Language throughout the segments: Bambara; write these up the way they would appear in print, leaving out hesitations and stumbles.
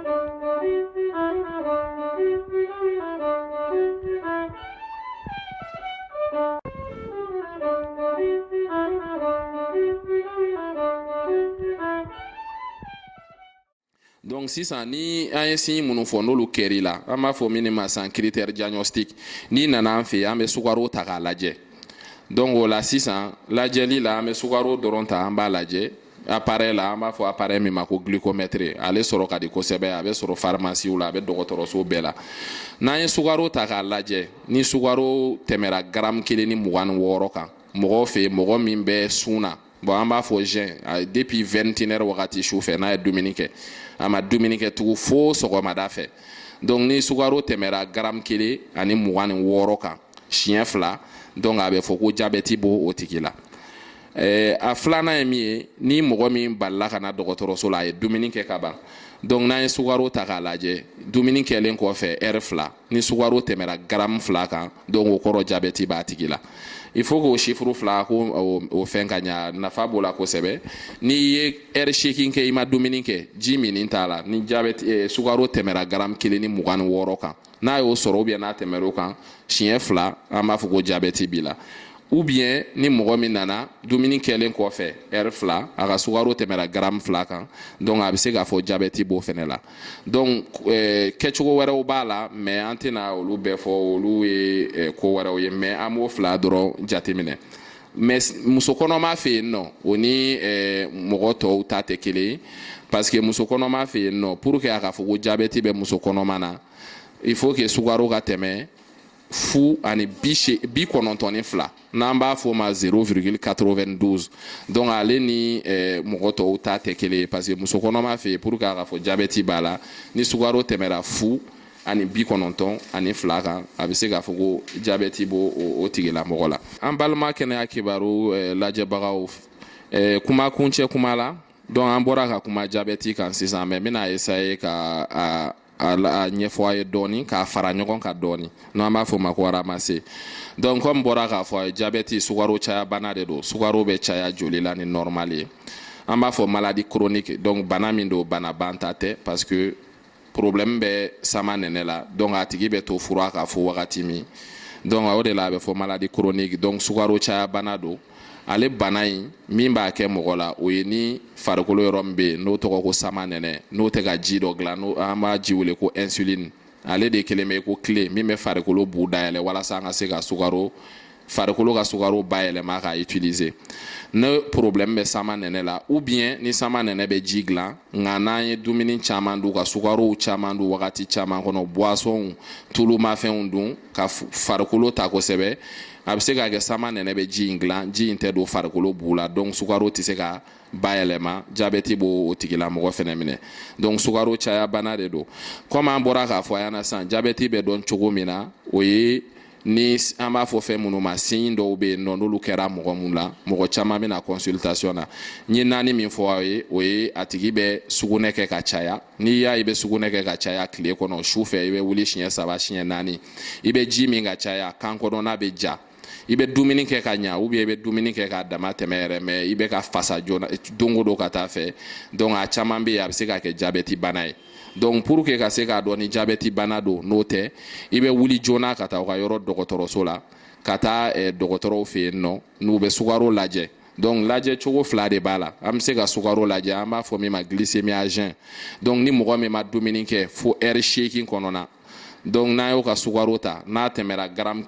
Donc sisan ni an ye signe minnu fɔ n'olu kɛr'i la an b'a fɔ min ma san critère diagnostic n'i nana an fɛ an bɛ sukaro ta k'a lajɛ. Donc o la sisan lajɛli la an bɛ sukaro dɔrɔn ta an b'a lajɛ appareil la an b'a fɔ appareil min ma ko glycomètre ale sɔrɔ ka di kosɛbɛ a bɛ sɔrɔ pharmacie la a bɛ dɔgɔtɔrɔso bɛɛ la. N'an ye sukaro ta k'a lajɛ ni sukaro tɛmɛra gramme 126 kan mɔgɔ fɛ mɔgɔ min bɛ sun na bon an b'a fɔ jeûne depuis 21h wagati su fɛ n'a ye dumuni kɛ a ma dumuni kɛ tugun fo sɔgɔmada fɛ. Donc ni sukaro tɛmɛra gramme 126 kan siɲɛ 2 donc a bɛ fɔ ko diabète b'o tigi la. A filanan ye min ye ni mɔgɔ min balila ka na dɔgɔtɔrɔso la a ye dumuni kɛ ka ban donc n'an ye sukaro ta k'a lajɛ dumuni kɛlen kɔfɛ heure 2 ni sukaro tɛmɛra gramme 2 kan donc o kɔrɔ diabète b'a tigi la. Il faut que o chiffre 2 ko o fɛn ka ɲa nafa b'o la kosɛbɛ n'i ye heure 8 kɛ i ma dumuni kɛ ji min t'a la ni diabète sukaro tɛmɛra gramme 126 kan n'a y'o sɔrɔ ou bien n'a tɛmɛr'o kan siɲɛ 2 an b'a fɔ ko diabète b'i la. Ou bien ni mɔgɔ min nana dumuni kɛlen kɔfɛ heure 2 a ka sukaro tɛmɛra gramme 2 kan donc a bɛ se k'a fɔ diabète b'o fɛnɛ la. Donc kɛcogo wɛrɛw b'a la mais an tɛna olu bɛɛ fɔ olu ye ko wɛrɛw ye mais an b'o 2 dɔrɔn jateminɛ. Mais muso kɔnɔma fɛ yen nɔ o ni mɔgɔ tɔw ta tɛ kelen ye parce que muso kɔnɔma fɛ yen nɔ pour que a ka fɔ ko diabète bɛ muso kɔnɔma na il faut que sukaro ka tɛmɛ fu ani 92 n'an b'a fɔ ma 0,92 donc ale ni mɔgɔ tɔw ta tɛ kelen ye parce que muso kɔnɔma fɛ yen pour que a ka fɔ diabète b'a la ni sukaro tɛmɛra fu ani 92 kan a bɛ se k'a fɔ ko diabète b'o tigilamɔgɔ la. An balima kɛnɛya kibaru lajɛbagaw kuma kuncɛ kuma la donc an bɔra ka kuma diabète kan sisan mais n bɛna essayer ka a ɲɛfɔ a ye dɔɔni k'a fara ɲɔgɔn kan dɔɔni n'an b'a fɔ ma ko ramasser. Donc comme bɔra k'a fɔ a ye diabète sukaro caya bana de don sukaro bɛ caya joli la ni normal ye an b'a fɔ maladie chronique donc bana min don bana banta tɛ parce que problème bɛ sama nɛnɛ la donc a tigi bɛ to fura k'a fɔ wagati min donc o de la a bɛ fɔ maladie chronique donc sukaro caya bana don ale bana in min b'a kɛ mɔgɔ la o ye ni farikolo yɔrɔ min bɛ yen n'o tɔgɔ ko sama nɛnɛ n'o tɛ ka ji dɔ dilan n'o an b'a ji wele ko insuline ale de kelen bɛ ko clé min bɛ farikolo bu dayɛlɛ walasa an ka se ka farikolo ka sukaro bayɛlɛma k'a utiliser ne problème bɛ sama nɛnɛ la ou bien ni sama nɛnɛ bɛ ji dilan nka n'an ye dumuni caman dun ka sukarow caman dun wagati caman kɔnɔ boisson tulumafɛnw dun ka farikolo ta kosɛbɛ a bɛ se ka kɛ sama nɛnɛ bɛ ji in dilan ji in tɛ don farikolo bu la donc sukaro tɛ se ka bayɛlɛma diabète b'o tigilamɔgɔ fɛnɛ minɛ donc sukaro caya bana de don comme an bɔra k'a fɔ a ɲɛna sisan diabète bɛ dɔn cogo min na o ye ni an b'a fɔ fɛn minnu ma signe dɔw bɛ yen nɔ n'olu kɛra mɔgɔ mun la mɔgɔ caman bɛ na consultation na n ye 4 min fɔ aw ye o ye a tigi bɛ sugunɛ kɛ ka caya n'i y'a ye i bɛ sugunɛ kɛ ka caya tile kɔnɔ su fɛ i bɛ wuli siɲɛ 3 siɲɛ 4 i bɛ ji min ka caya kan kɔnɔna bɛ ja i bɛ dumuni kɛ ka ɲa ou bien i bɛ dumuni kɛ ka dama tɛmɛ yɛrɛ mais i bɛ ka fasa joona don o don ka taa fɛ donc a caman bɛ yen a bɛ se ka kɛ diabète bana ye donc pour que ka se k'a dɔn ni diabète bana don n'o tɛ i bɛ wuli joona ka taa u ka yɔrɔ dɔgɔtɔrɔso la ka taa dɔgɔtɔrɔw fɛ yen nɔ n'u bɛ sukaro lajɛ donc lajɛ cogo 2 de b'a la an bɛ se ka sukaro lajɛ an b'a fɔ min ma glycémie à jeun donc ni mɔgɔ min ma dumuni kɛ fo heure 8 kɔnɔna donc n'a y'o ka sukaro ta n'a tɛmɛra gramme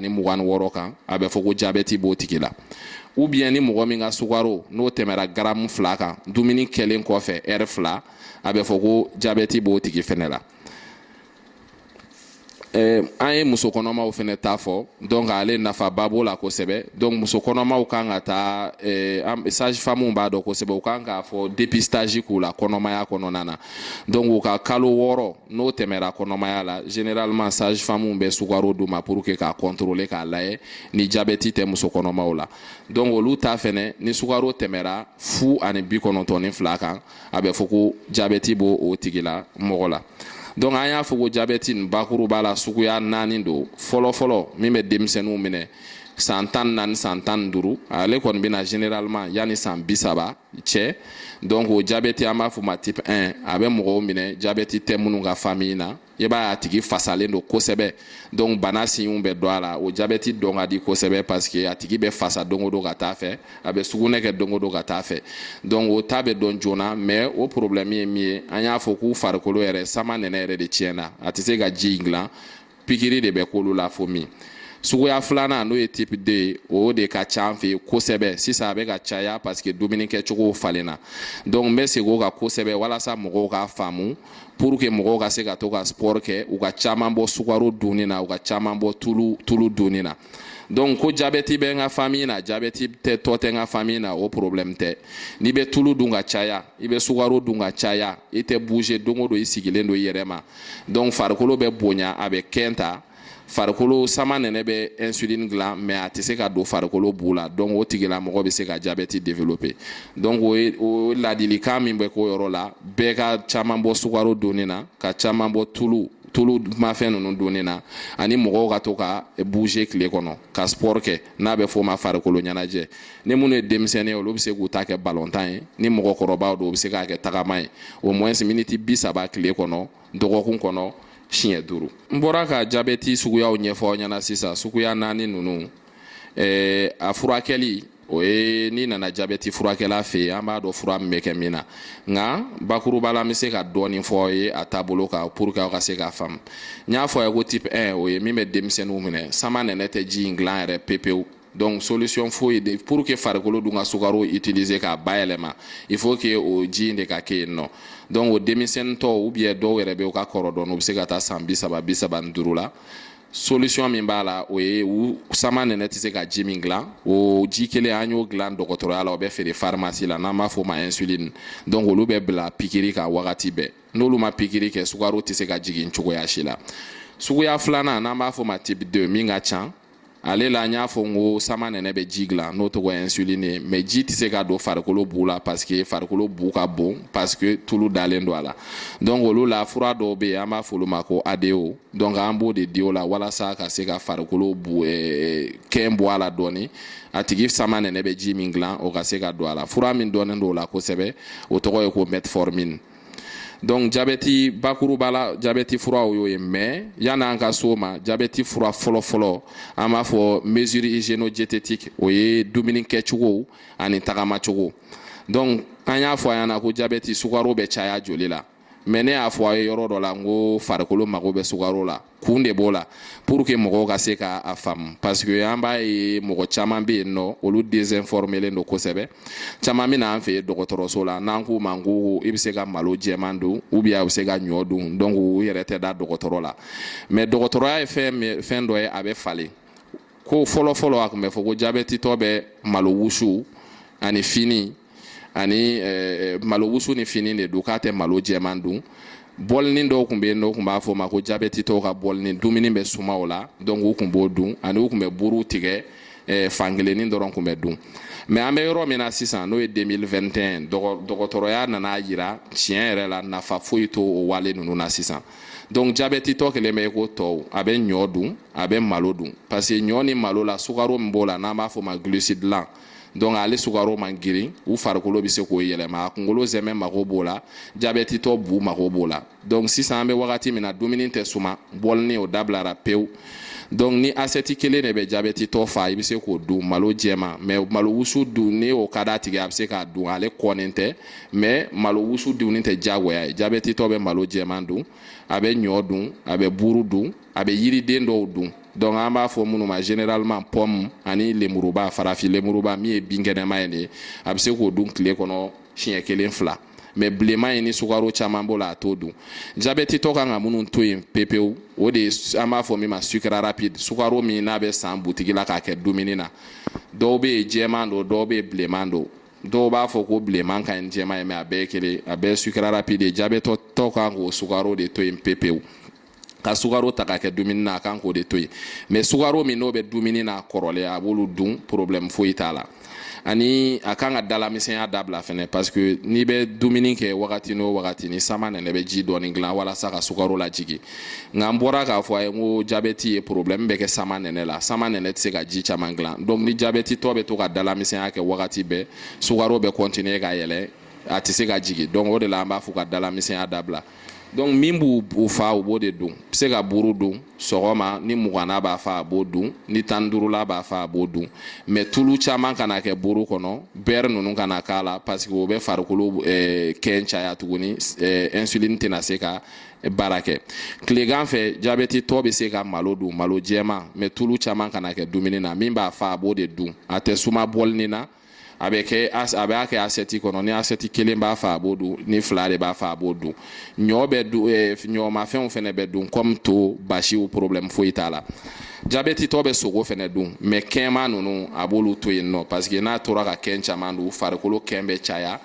126 kan a bɛ fɔ ko diabète b'o tigi la ou bien ni mɔgɔ min ka sukaro n'o tɛmɛra gramme 2 kan dumuni kɛlen kɔfɛ heure 2 a bɛ fɔ ko diabète b'o tigi fɛnɛ la. An ye muso kɔnɔmaw fɛnɛ ta fɔ donc ale nafaba b'o la kosɛbɛ donc muso kɔnɔmaw kan ka taa sage femme b'a dɔn kosɛbɛ u kan k'a fɔ dépistage k'u la kɔnɔmaya kɔnɔna na donc u ka kalo 6 n'o tɛmɛra kɔnɔmaya la généralement sage femme bɛ sukaro d'u ma pour que k'a contrôler k'a lajɛ ni diabète tɛ muso kɔnɔmaw la donc olu ta fɛnɛ ni sukaro tɛmɛra fu ani 92 kan a bɛ fɔ ko diabète b'o tigi la mɔgɔ la. Donc an y'a fɔ ko diabète nin bakuru b'a la suguya 4 don fɔlɔ min bɛ denmisɛnninw minɛ san 14 san 15 ale kɔni bɛna généralement yani san 30 cɛ. Donc o jabɛti an b'a fɔ ma type 1 a bɛ mɔgɔw minɛ jabɛti tɛ minnu ka famille na i b'a a tigi fasalen don kosɛbɛ. Donc bana siɲɛw bɛ dɔ a la o jabɛti dɔn ka di kosɛbɛ parce que a tigi bɛ fasa don o don ka taa fɛ a bɛ sugunɛ kɛ don o don ka taa fɛ. Donc o ta bɛ dɔn joona mais o problème ye min ye an y'a fɔ k'u farikolo yɛrɛ sama nɛnɛ yɛrɛ de tiɲɛna a tɛ se ka ji in dilan pikiri de bɛ k'olu la fo min. Suguya filanan n'o ye type 2 o de ka ca an fɛ yen kosɛbɛ sisan a bɛ ka caya parce que dumuni kɛcogow falenna. Donc n bɛ segin o kan kosɛbɛ walasa mɔgɔw k'a faamu pour que mɔgɔw ka se ka to ka sport kɛ u ka caman bɔ sukaro dunni na u ka caman bɔ tulu dunni na. Donc ko jabɛti bɛ n ka famille na jabɛti tɔ tɛ n ka famille na o problème tɛ. N'i bɛ tulu dun ka caya i bɛ sukaro dun ka caya i tɛ bouger don o don i sigilen don i yɛrɛ ma. Donc farikolo bɛ bonya a bɛ kɛnta farikolo sama nɛnɛ bɛ insuline dilan mais a tɛ se ka don farikolo bu la. Donc o tigilamɔgɔ bɛ se ka jabɛti développer. Donc o ladilikan min bɛ k'o yɔrɔ la bɛɛ ka caman bɔ sukaro donni na ka caman bɔ tulu mafɛn ninnu donni na ani mɔgɔw ka to ka bouger tile kɔnɔ ka sport kɛ n'a bɛ fɔ o ma farikolo ɲɛnajɛ. Ni minnu ye denmisɛnnin ye olu bɛ se k'u ta kɛ balontan ye ni mɔgɔkɔrɔbaw don u bɛ se k'a kɛ tagama ye au moins miniti 30 tile kɔnɔ dɔgɔkun kɔnɔ siɲɛ 5. N bɔra ka jabɛti suguyaw ɲɛfɔ aw ɲɛna sisan suguya 4 ninnu a furakɛli o ye n'i nana jabɛti furakɛla fɛ yen an b'a dɔn fura min bɛ kɛ min na nka bakuruba la n bɛ se ka dɔɔnin fɔ aw ye a taabolo kan pour que aw ka se k'a faamu. N y'a fɔ a ye ko type 1 o ye min bɛ denmisɛnninw minɛ sama nɛnɛ tɛ ji in dilan yɛrɛ pepewu. Donc solution foyi de pour que farikolo dun ka sukaro utiliser k'a bayɛlɛma il faut que o ji in de ka kɛ yen nɔ. Donc o denmisɛnnin tɔ ou bien dɔw yɛrɛ bɛ u ka kɔrɔ dɔɔnin u bɛ se ka taa san 30-35 la. Solution min b'a la o ye sama nɛnɛ tɛ se ka ji min dilan o ji kelen an y'o dilan dɔgɔtɔrɔya la o bɛ feere pharmacie la n'an b'a fɔ o ma insuline. Donc olu bɛ bila pikiri kan wagati bɛɛ n'olu ma pikiri kɛ sukaro tɛ se ka jigin cogoya si la. Suguya filanan n'an b'a fɔ o ma type 2 min ka ca ale la n y'a fɔ n ko sama nɛnɛ bɛ ji dilan n'o tɔgɔ ye insuline ye mais ji tɛ se ka don farikolo bu la parce que farikolo bu ka bon parce que tulu dalen don a la. Donc olu la fura dɔw bɛ yen an b'a fɔ olu ma ko ADO donc an b'o de di o la walasa ka se ka farikolo bu kɛn bɔ a la dɔɔnin a tigi sama nɛnɛ bɛ ji min dilan o ka se ka don a la. Fura min dɔnnen don o la kosɛbɛ o tɔgɔ ye ko metformine. Donc jabɛti bakuruba la jabɛti furaw y'o ye mais yan'an ka so ma jabɛti fura fɔlɔ an b'a fɔ mesure hygiéno-diététique o ye dumuni kɛcogo ani tagamacogo. Donc an y'a fɔ a ɲɛna ko jabɛti sukaro bɛ caya joli la mais ne y'a fɔ a ye yɔrɔ dɔ la n ko farikolo mago bɛ sukaro la kun de b'o la pour que mɔgɔw ka se k'a faamu parce que an b'a ye mɔgɔ caman bɛ yen nɔ olu désinformelen don kosɛbɛ caman bɛ na an fɛ yen dɔgɔtɔrɔso la n'an k'u ma ko i bɛ se ka malo jɛman dun ou bien a bɛ se ka ɲɔ dun donc u yɛrɛ tɛ da dɔgɔtɔrɔ la mais dɔgɔtɔrɔya ye fɛn dɔ ye a bɛ falen ko fɔlɔ a tun bɛ fɔ ko jabɛtitɔ bɛ malo wusu ani fini ani malo wusu ni fini de don k'a tɛ malo jɛman dun. Bɔlinin dɔw tun bɛ yen n'o tun b'a fɔ o ma ko jabɛtitɔw ka bɔlinin dumuni bɛ suma o la donc u tun b'o dun ani u tun bɛ buru tigɛ fankelennin dɔrɔn tun bɛ dun. Mais an bɛ yɔrɔ min na sisan n'o ye 2021 dɔgɔtɔrɔya nana yira tiɲɛ yɛrɛ la nafa foyi to o wale ninnu na sisan. Donc jabɛtitɔ kelen bɛ ko tɔw a bɛ ɲɔ dun a bɛ malo dun parce que ɲɔ ni malo la sukaro min b'o la n'an b'a fɔ o ma glucide lan donc ale sukaro man girin u farikolo bɛ se k'o yɛlɛma a kunkolo zɛmɛ mago b'o la jabɛtitɔ bu mago b'o la. Donc sisan an bɛ wagati min na dumuni tɛ suma bɔlinin o dabilara pewu. Donc ni assiette kelen de bɛ jabɛtitɔ fa i bɛ se k'o dun malo jɛman mais malo wusu dun ni o ka d'a tigi a bɛ se k'a dun ale kɔnnen tɛ mais malo wusu dunni tɛ diyagoya ye jabɛtitɔ bɛ malo jɛman dun a bɛ ɲɔ dun a bɛ buru dun a bɛ yiriden dɔw dun. Donc an b'a fɔ minnu ma généralement pomme ani lemuruba farafin lemuruba min ye binkɛnɛma ye de a bɛ se k'o dun tile kɔnɔ siɲɛ 1-2 mais bilenman in ni sukaro caman b'o la a t'o dun. Jabɛtitɔ kan ka minnu to yen pepewu o de an b'a fɔ min ma sucre rapide sukaro min n'a bɛ san butigi la k'a kɛ dumuni na dɔw bɛ yen jɛman don dɔw bɛ yen bilenman don dɔw b'a fɔ ko bilenman ka ɲi jɛman ye mais a bɛɛ ye kelen a bɛɛ ye sucre rapide ye jabɛtitɔ kan k'o sukaro de to yen pepewu ka sukaro ta ka kɛ dumuni na a kan k'o de to yen mais sukaro min n'o bɛ dumuni na kɔrɔlen a b'olu dun problème foyi t'a la. ani a kan ka dalamisɛnya dabila fɛnɛ parce que n'i bɛ dumuni kɛ wagati n'o wagati ni sama nɛnɛ bɛ ji dɔɔni dilan walasa ka sukaro lajigi nka n bɔra k'a fɔ a ye n ko jabɛti ye problème bɛ kɛ sama nɛnɛ la sama nɛnɛ tɛ se ka ji caman dilan donc ni jabɛti tɔ bɛ to ka dalamisɛnya kɛ wagati bɛɛ sukaro bɛ continuer ka yɛlɛ a tɛ se ka jigin donc o de la an b'a fɔ ka dalamisɛnya dabila donc min b'u fa u b'o de dun se ka buru dun sɔgɔma ni 20 b'a fa a b'o dun ni 15 b'a fa a b'o dun mais tulu caman kana kɛ buru kɔnɔ beurre ninnu kana k'a la parce que o bɛ farikolo kɛn caya tuguni insuline tɛna se ka baara kɛ tilegan fɛ jabɛti tɔ bɛ se ka malo dun malo jɛma mais tulu caman kana kɛ dumuni na min b'a fa a b'o de dun a tɛ suma bɔlini na a bɛ kɛ assiette kɔnɔ ni assiette kelen b'a fa a b'o dun ni 2 de b'a fa a b'o dun ɲɔ bɛ dun ɲɔmafɛnw fɛnɛ bɛ dun comme to basiw problème foyi t'a la jabɛti tɔ bɛ sogo fɛnɛ dun mais kɛnma ninnu a b'olu to yen nɔ parce que n'a tora ka kɛn caman dun farikolo kɛn bɛ caya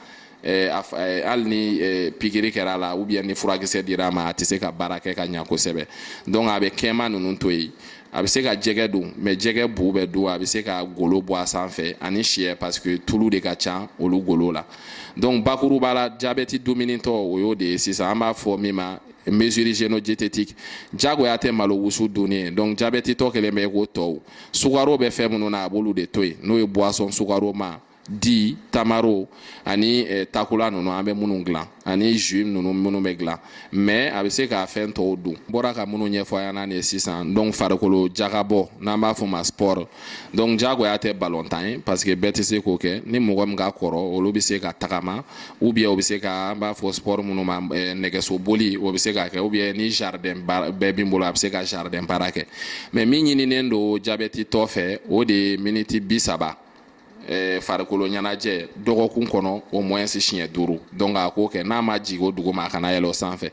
hali ni pikiri kɛra la ou bien ni furakisɛ dira a ma a tɛ se ka baara kɛ ka ɲɛ kosɛbɛ donc a bɛ kɛnma ninnu to yen a bɛ se ka jɛgɛ dun mais jɛgɛ bu bɛ dun a bɛ se ka golo bɔ a sanfɛ ani sɛ parce que tulu de ka ca olu golo la donc bakuruba la jabɛti dumunitɔ o y'o de ye sisan an b'a fɔ min ma mesure génodiététique jagoya tɛ malo wusu dunni ye donc jabɛti tɔ kelen bɛ ko tɔw sukaro bɛ fɛn minnu na a b'olu de to yen n'o ye boisson sukaro ma di tamaro ani takula ninnu an bɛ minnu dilan ani jus ninnu minnu bɛ dilan mais a bɛ se ka fɛn tɔw dun bɔra ka minnu ɲɛfɔ an ɲɛna sisan donc farikolo jagabɔ n'an b'a fɔ ma sport donc jagoya tɛ balontan ye parce que bɛɛ tɛ se k'o kɛ ni mɔgɔ min ka kɔrɔ olu bɛ se ka tagama ou bien o bɛ se ka an b'a fɔ sport minnu ma nɛgɛso boli o bɛ se ka kɛ ou bien ni jardin bɛɛ b'i bolo a bɛ se ka jardin baara kɛ mais min ɲininen don jabɛti tɔ fɛ o de ye miniti 30 farikolo ɲɛnajɛ dɔgɔkun kɔnɔ au moins siɲɛ 5 donc a k'o kɛ n'a ma jigin o duguma a kana yɛlɛ o sanfɛ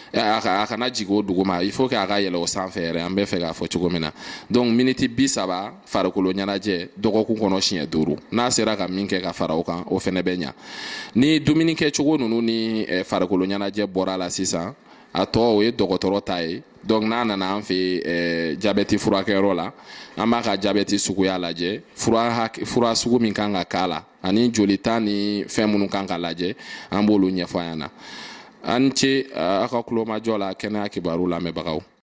a kana jigin o duguma il faut que a ka yɛlɛ o sanfɛ yɛrɛ an bɛ fɛ k'a fɔ cogo min na donc miniti 30 farikolo ɲɛnajɛ dɔgɔkun kɔnɔ siɲɛ 5 n'a sera ka min kɛ ka fara o kan o fɛnɛ bɛ ɲa ni dumuni kɛcogo ninnu ni farikolo ɲɛnajɛ bɔra la sisan a tɔ o ye dɔgɔtɔrɔ ta ye donc n'a nana an fɛ jabɛti furakɛyɔrɔ la an b'a ka jabɛti suguya lajɛ fura sugu min kan ka k'a la ani jolita ni fɛn minnu kan ka lajɛ an b'olu ɲɛfɔ a ɲɛna an ce a ka kulomajɔ la kɛnɛya kibaru lamɛnbagaw